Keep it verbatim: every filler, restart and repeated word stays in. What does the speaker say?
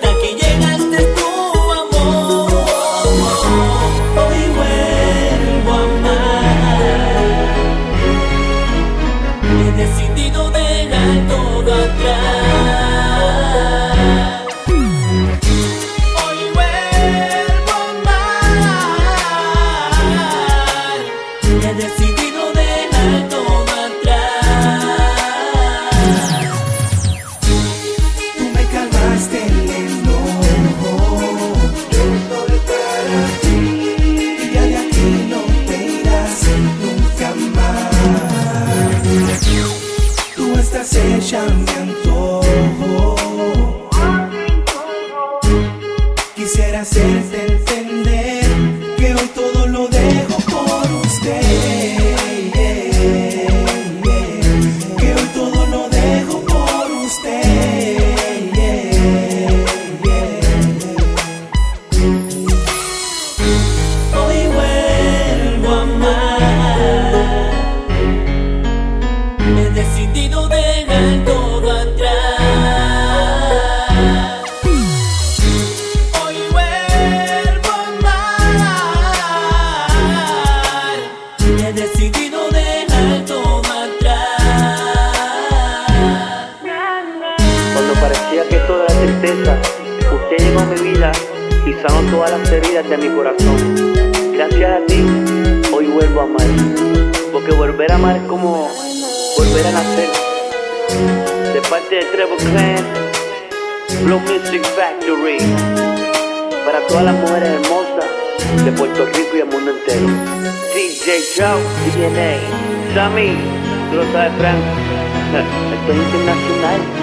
hasta que llegaste tú, amor. Hoy vuelvo a amar. He decidido dejar todo atrás. Hoy vuelvo a amar. He decidido dejar todo atrás. Tú me calmaste el enojo, yo estoy para ti, y ya de aquí no te irás nunca más. Tú estás hecha mi antojo, quisiera hacerte entender que hoy todo lo dejo por usted, que hoy todo lo dejo por usted. Hoy vuelvo a amar. He decidido dejar todo atrás. Hoy vuelvo a amar. He decidido dejar todo atrás. Cuando parecía que toda la tristeza, usted llegó a mi vida y sanó todas las heridas de mi corazón. Gracias a ti, hoy vuelvo a amar. Porque volver a amar es como volver a nacer. De parte de Trevor Clan, Flow Music Factory. Para todas las mujeres hermosas de Puerto Rico y el mundo entero. D J Joe, D N A, Sammy, tú lo sabes, Frank. Esto es internacional.